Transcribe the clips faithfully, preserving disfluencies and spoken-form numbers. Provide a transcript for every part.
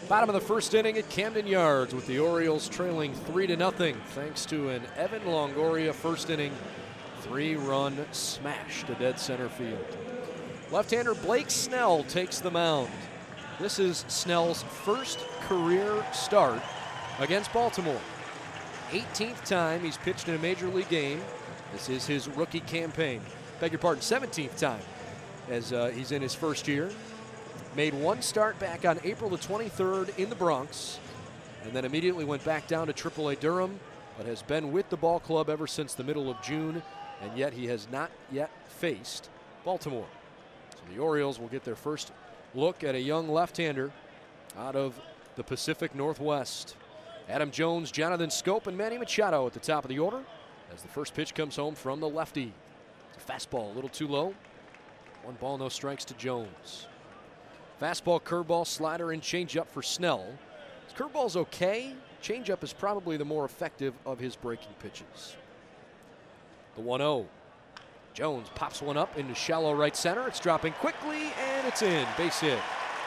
Bottom of the first inning at Camden Yards with the Orioles trailing three to nothing thanks to an Evan Longoria first inning three-run smash to dead center field. Left-hander Blake Snell takes the mound. This is Snell's first career start against Baltimore. eighteenth time he's pitched in a major league game. This is his rookie campaign. Beg your pardon, seventeenth time as uh, he's in his first year. Made one start back on April the twenty-third in the Bronx, and then immediately went back down to triple A Durham, but has been with the ball club ever since the middle of June, and yet he has not yet faced Baltimore. So the Orioles will get their first look at a young left-hander out of the Pacific Northwest. Adam Jones, Jonathan Schoop, and Manny Machado at the top of the order as the first pitch comes home from the lefty. It's a fastball, a little too low. One ball, no strikes to Jones. Fastball, curveball, slider, and changeup for Snell. His curveball's okay. Changeup is probably the more effective of his breaking pitches. The one oh. Jones pops one up into shallow right center. It's dropping quickly, and it's in. Base hit.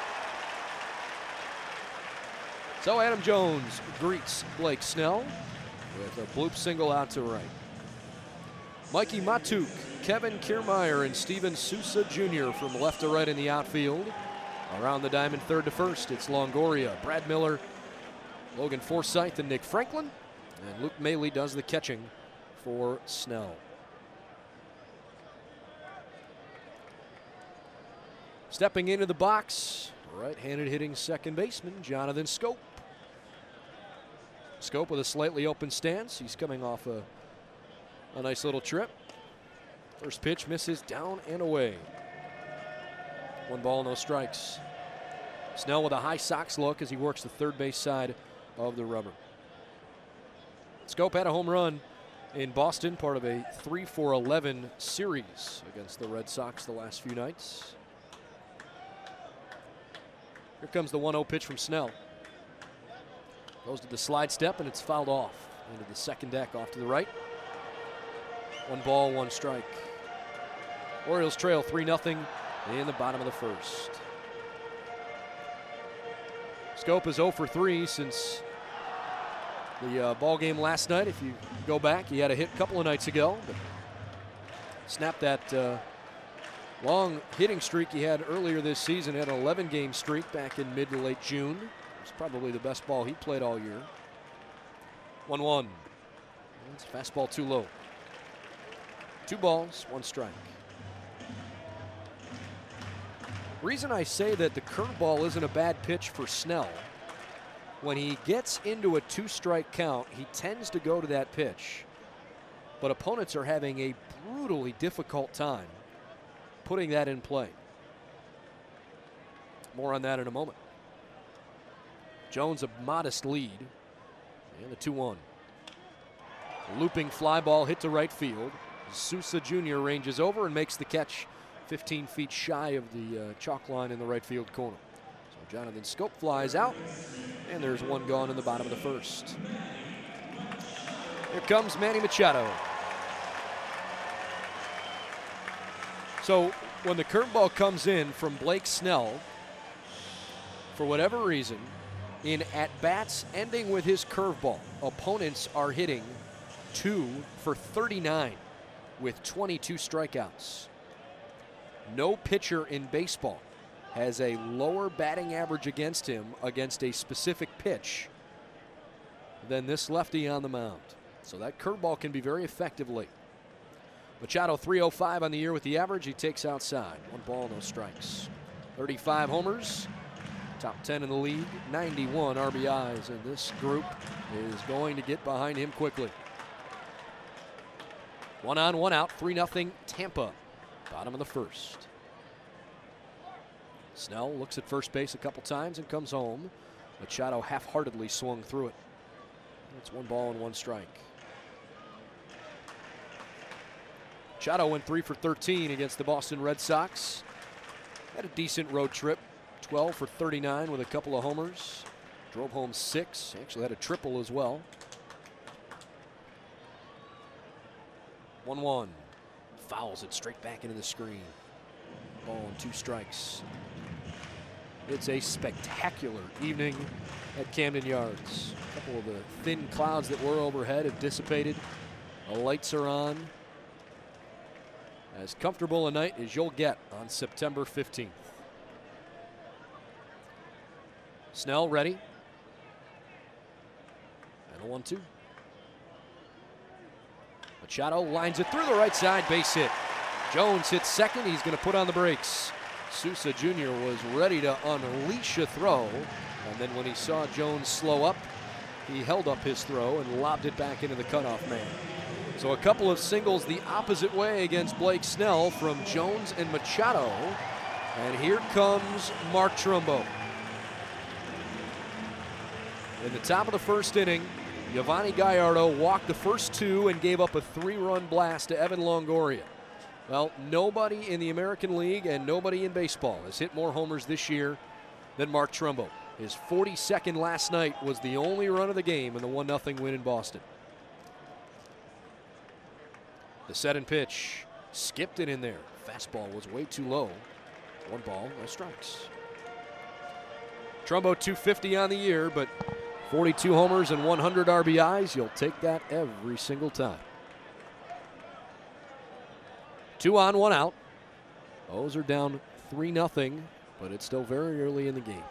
So Adam Jones greets Blake Snell with a bloop single out to right. Mikey Matuk, Kevin Kiermaier, and Steven Souza Junior from left to right in the outfield. Around the diamond, third to first, it's Longoria, Brad Miller, Logan Forsythe, and Nick Franklin. And Luke Maile does the catching for Snell. Stepping into the box, right-handed hitting second baseman, Jonathan Schoop. Schoop with a slightly open stance. He's coming off a, a nice little trip. First pitch misses down and away. One ball, no strikes. Snell with a high Sox look as he works the third base side of the rubber. Schoop had a home run in Boston, part of a three for eleven series against the Red Sox the last few nights. Here comes the one oh pitch from Snell. Goes to the slide step, and it's fouled off into the second deck off to the right. One ball, one strike. Orioles trail three nothing in the bottom of the first. Schoop is oh for three since the uh, ball game last night. If you go back, he had a hit a couple of nights ago, but snapped that uh, long hitting streak he had earlier this season. Had an eleven game streak back in mid to late June. It was probably the best ball he played all year. one one. It's fastball too low. Two balls, one strike. Reason I say that the curveball isn't a bad pitch for Snell, when he gets into a two-strike count, he tends to go to that pitch. But opponents are having a brutally difficult time putting that in play. More on that in a moment. Jones a modest lead. And the two one. Looping fly ball hit to right field. Souza Junior ranges over and makes the catch fifteen feet shy of the uh, chalk line in the right field corner. So Jonathan Schoop flies out, and there's one gone in the bottom of the first. Here comes Manny Machado. So when the curveball comes in from Blake Snell, for whatever reason, in at-bats ending with his curveball, opponents are hitting two for thirty-nine with twenty-two strikeouts. No pitcher in baseball has a lower batting average against him against a specific pitch than this lefty on the mound. So that curveball can be very effective late. Machado three oh five on the year with the average. He takes outside. One ball, no strikes. thirty-five homers. Top ten in the league. ninety-one R B Is. And this group is going to get behind him quickly. One on, one out. three nothing Tampa. Bottom of the first. Snell looks at first base a couple times and comes home. Machado half-heartedly swung through it. It's one ball and one strike. Machado went three for thirteen against the Boston Red Sox. Had a decent road trip. twelve for thirty-nine with a couple of homers. Drove home six. Actually had a triple as well. one one. Fouls it straight back into the screen. Ball and two strikes. It's a spectacular evening at Camden Yards. A couple of the thin clouds that were overhead have dissipated. The lights are on. As comfortable a night as you'll get on September fifteenth. Snell ready. And a one two. Machado lines it through the right side, base hit. Jones hits second, he's going to put on the brakes. Sousa Junior was ready to unleash a throw, and then when he saw Jones slow up, he held up his throw and lobbed it back into the cutoff man. So a couple of singles the opposite way against Blake Snell from Jones and Machado. And here comes Mark Trumbo. In the top of the first inning, Yovani Gallardo walked the first two and gave up a three-run blast to Evan Longoria. Well, nobody in the American League and nobody in baseball has hit more homers this year than Mark Trumbo. His forty-second last night was the only run of the game in the one nothing win in Boston. The set and pitch, skipped it in there. Fastball was way too low. One ball, no strikes. Trumbo two fifty on the year, but forty-two homers and one hundred R B Is, you'll take that every single time. Two on, one out. O's are down three nothing, but it's still very early in the game.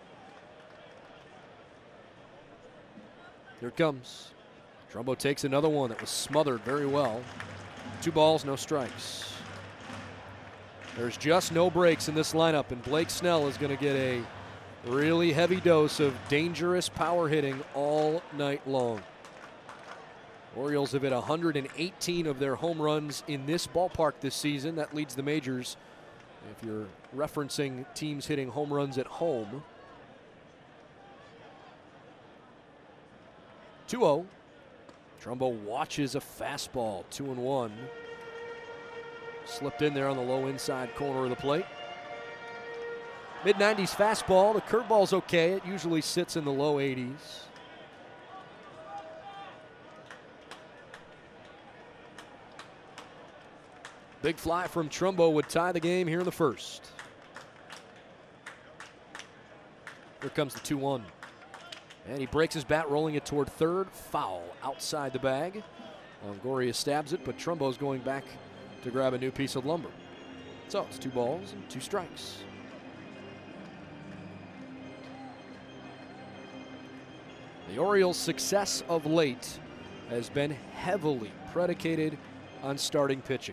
Here it comes. Trumbo takes another one that was smothered very well. Two balls, no strikes. There's just no breaks in this lineup, and Blake Snell is going to get a really heavy dose of dangerous power hitting all night long. Orioles have hit one hundred eighteen of their home runs in this ballpark this season. That leads the majors if you're referencing teams hitting home runs at home. two oh. Trumbo watches a fastball, two and one. Slipped in there on the low inside corner of the plate. mid nineties fastball. The curveball's okay. It usually sits in the low eighties. Big fly from Trumbo would tie the game here in the first. Here comes the two one. And he breaks his bat, rolling it toward third. Foul outside the bag. Longoria stabs it, but Trumbo's going back to grab a new piece of lumber. So it's two balls and two strikes. The Orioles' success of late has been heavily predicated on starting pitching.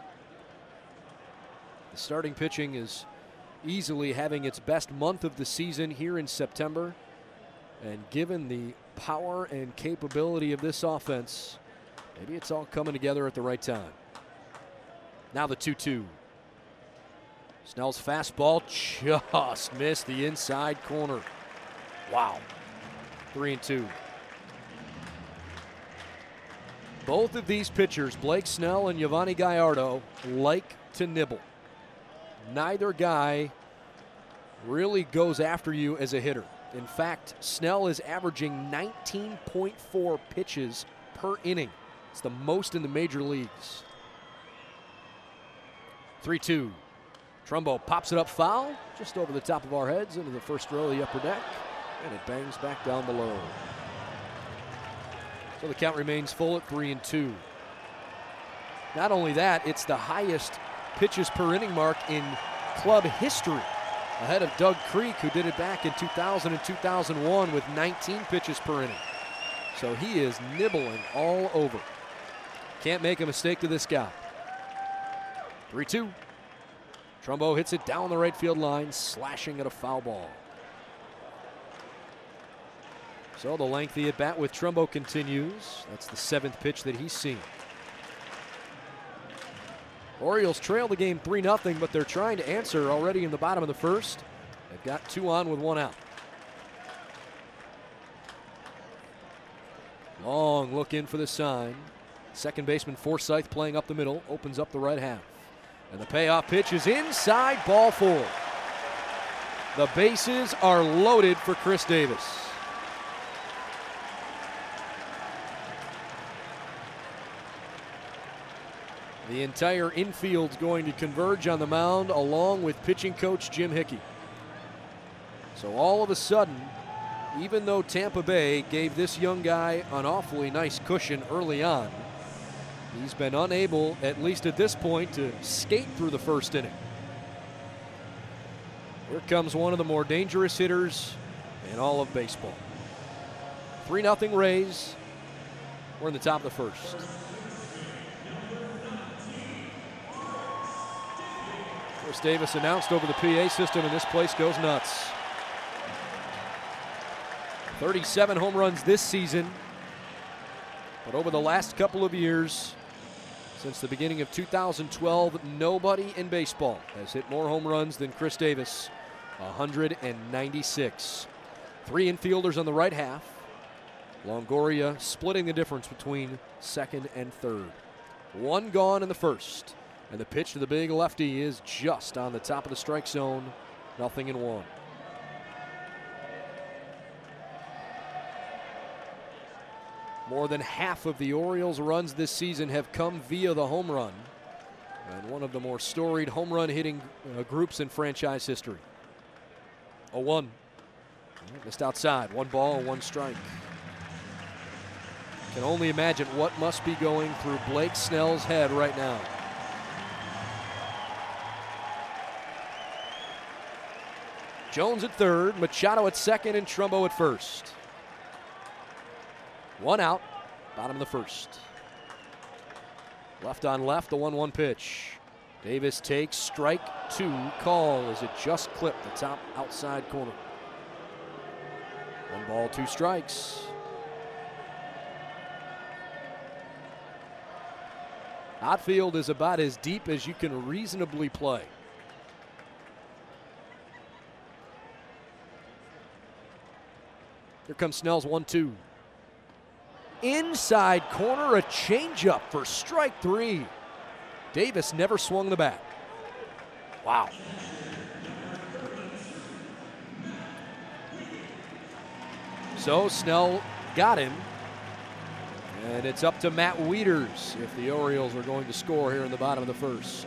The starting pitching is easily having its best month of the season here in September. And given the power and capability of this offense, maybe it's all coming together at the right time. Now the two two. Snell's fastball just missed the inside corner. Wow. Three and two. Both of these pitchers, Blake Snell and Yovani Gallardo, like to nibble. Neither guy really goes after you as a hitter. In fact, Snell is averaging nineteen point four pitches per inning. It's the most in the major leagues. three two. Trumbo pops it up foul, just over the top of our heads into the first row of the upper deck, and it bangs back down below. So the count remains full at three and two. Not only that, it's the highest pitches per inning mark in club history, ahead of Doug Creek, who did it back in two thousand and two thousand one with nineteen pitches per inning. So he is nibbling all over. Can't make a mistake to this guy. three two. Trumbo hits it down the right field line, slashing at a foul ball. So the lengthy at bat with Trumbo continues. That's the seventh pitch that he's seen. Orioles trail the game three nothing, but they're trying to answer already in the bottom of the first. They've got two on with one out. Long look in for the sign. Second baseman Forsythe playing up the middle, opens up the right half. And the payoff pitch is inside, ball four. The bases are loaded for Chris Davis. The entire infield's going to converge on the mound along with pitching coach Jim Hickey. So all of a sudden, even though Tampa Bay gave this young guy an awfully nice cushion early on, he's been unable, at least at this point, to skate through the first inning. Here comes one of the more dangerous hitters in all of baseball. three nothing Rays. We're in the top of the first. Chris Davis announced over the P A system, and this place goes nuts. thirty-seven home runs this season, but over the last couple of years, since the beginning of two thousand twelve, nobody in baseball has hit more home runs than Chris Davis, one hundred ninety-six. Three infielders on the right half. Longoria splitting the difference between second and third. One gone in the first, and the pitch to the big lefty is just on the top of the strike zone. Nothing in one. More than half of the Orioles' runs this season have come via the home run, and one of the more storied home run hitting uh, groups in franchise history. oh one. Missed outside. One ball, one strike. Can only imagine what must be going through Blake Snell's head right now. Jones at third, Machado at second, and Trumbo at first. One out, bottom of the first. Left on left, the one one pitch. Davis takes strike two, call as it just clipped the top outside corner. One ball, two strikes. Outfield is about as deep as you can reasonably play. Here comes Snell's one two. Inside corner, a changeup for strike three. Davis never swung the bat. Wow. So Snell got him. And it's up to Matt Wieters if the Orioles are going to score here in the bottom of the first.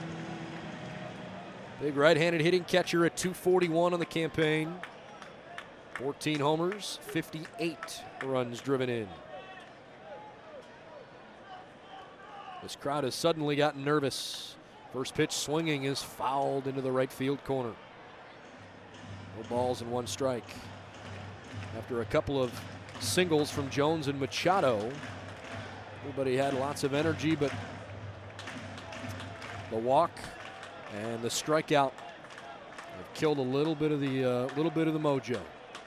Big right-handed hitting catcher at two forty-one on the campaign. fourteen homers, fifty-eight runs driven in. This crowd has suddenly gotten nervous. First pitch swinging is fouled into the right field corner. No balls and one strike. After a couple of singles from Jones and Machado, everybody had lots of energy, but the walk and the strikeout have killed a little bit of the uh, little bit of the mojo.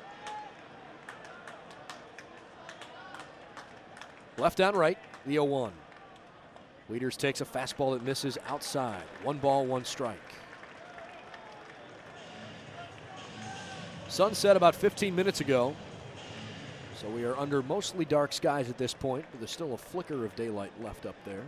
Left on right, the oh one. Wieters takes a fastball that misses outside. One ball, one strike. Sun set about fifteen minutes ago, so we are under mostly dark skies at this point, but there's still a flicker of daylight left up there.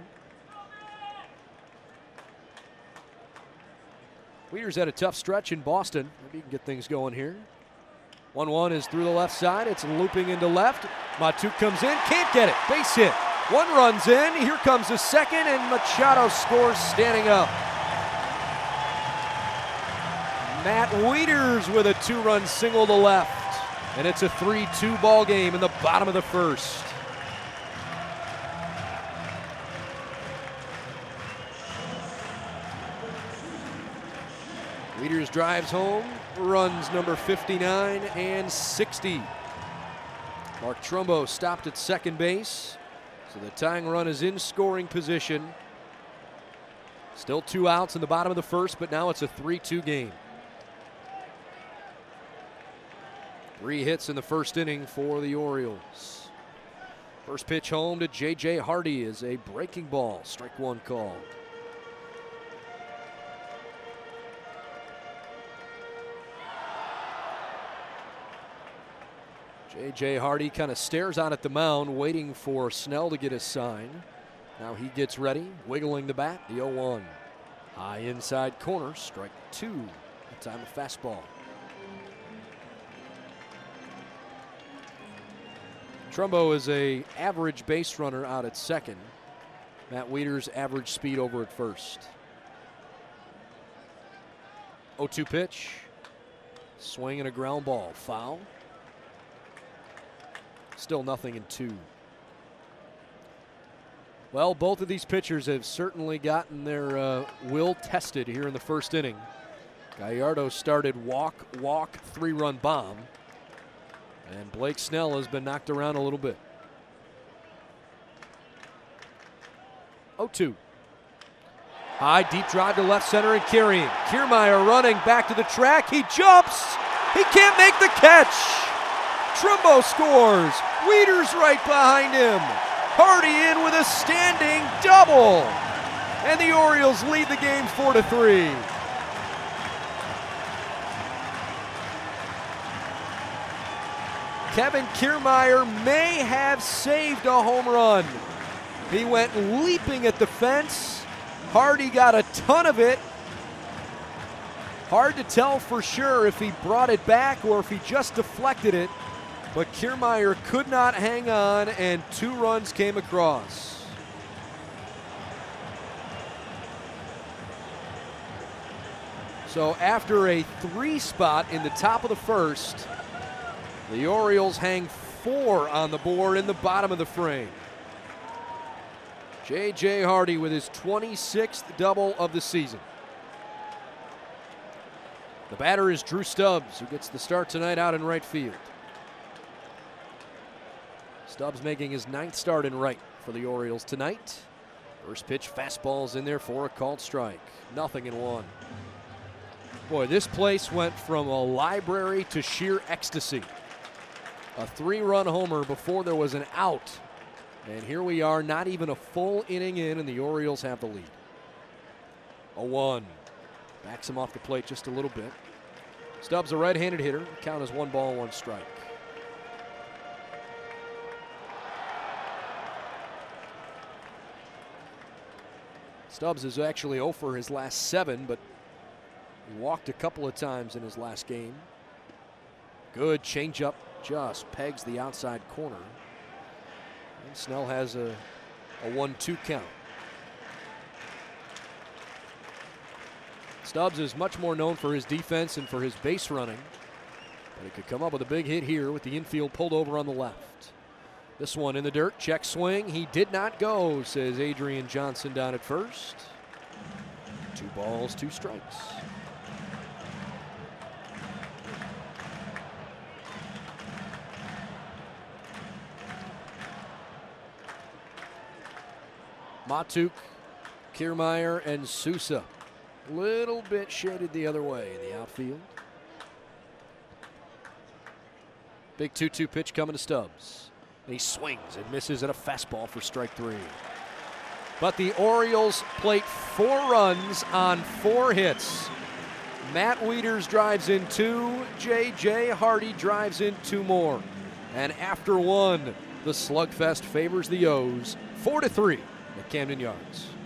Wieters had a tough stretch in Boston. Maybe he can get things going here. one one is through the left side. It's looping into left. Matuk comes in, can't get it. Base hit. One runs in. Here comes the second, and Machado scores standing up. Matt Wieters with a two-run single to left, and it's a three two ball game in the bottom of the first. Wieters drives home, runs number fifty-nine and sixty. Mark Trumbo stopped at second base, so the tying run is in scoring position. Still two outs in the bottom of the first, but now it's a three two game. Three hits in the first inning for the Orioles. First pitch home to J J Hardy is a breaking ball, strike one call. J J Hardy kind of stares out at the mound, waiting for Snell to get his sign. Now he gets ready, wiggling the bat, the oh one. High inside corner, strike two. That time a fastball. Trumbo is a average base runner out at second. Matt Wieters average speed over at first. oh two pitch. Swing and a ground ball. Foul. Still nothing in two. Well, both of these pitchers have certainly gotten their uh, will tested here in the first inning. Gallardo started walk, walk, three-run bomb. And Blake Snell has been knocked around a little bit. oh two. High, deep drive to left center and carrying. Kiermaier running back to the track. He jumps. He can't make the catch. Trumbo scores. Wieters right behind him. Hardy in with a standing double. And the Orioles lead the game four to three. Kevin Kiermaier may have saved a home run. He went leaping at the fence. Hardy got a ton of it. Hard to tell for sure if he brought it back or if he just deflected it. But Kiermaier could not hang on, and two runs came across. So after a three spot in the top of the first, the Orioles hang four on the board in the bottom of the frame. J J Hardy with his twenty-sixth double of the season. The batter is Drew Stubbs, who gets the start tonight out in right field. Stubbs making his ninth start in right for the Orioles tonight. First pitch, fastball's in there for a called strike. Nothing in one. Boy, this place went from a library to sheer ecstasy. A three-run homer before there was an out. And here we are, not even a full inning in, and the Orioles have the lead. oh one. Backs him off the plate just a little bit. Stubbs, a right-handed hitter. The count is one ball, one strike. Stubbs is actually oh for his last seven, but he walked a couple of times in his last game. Good changeup, just pegs the outside corner. And Snell has a, a one two count. Stubbs is much more known for his defense and for his base running, but he could come up with a big hit here with the infield pulled over on the left. This one in the dirt, check swing. He did not go, says Adrian Johnson down at first. Two balls, two strikes. Matuk, Kiermaier, and Sousa. Little bit shaded the other way in the outfield. Big two two pitch coming to Stubbs. And he swings and misses at a fastball for strike three. But the Orioles plate four runs on four hits. Matt Wieters drives in two. J J Hardy drives in two more. And after one, the slugfest favors the O's four to three at Camden Yards.